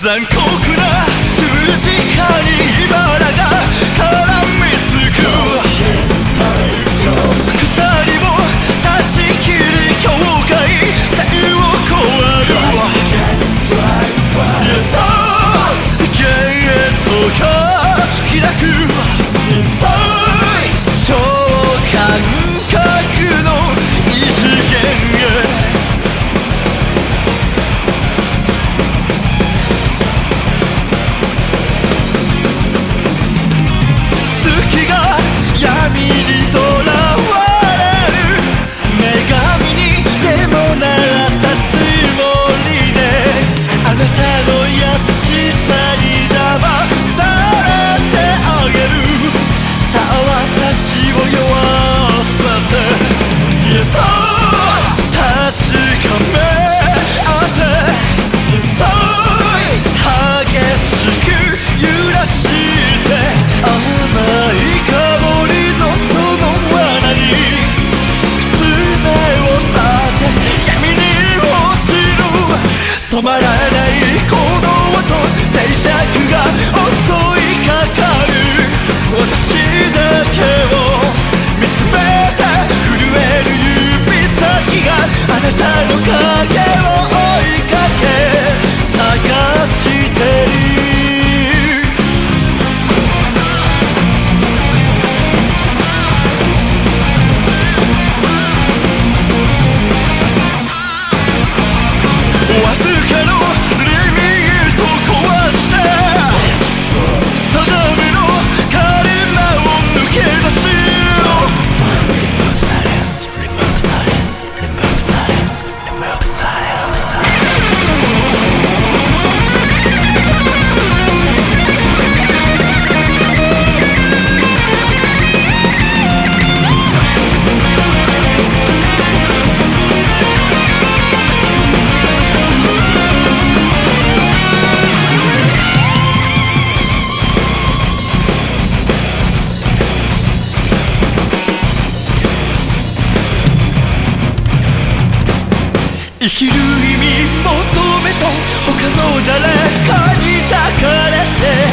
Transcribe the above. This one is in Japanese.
残酷な十字架に茨が絡みつく鎖を断ち切り境界線を越えるゲートが開く超感覚の異次元へ闇にとらわれる女神にでもなったつもりであなたの優しさに騙されてあげるさあ私を酔わせてそう確かめ合ってそう激しく揺らして甘い香り止まらない鼓動と静寂が襲いかかる私だけを見つめて震える指先があなたの影を追いかけ探してる生きる意味求めた他の誰かに抱かれて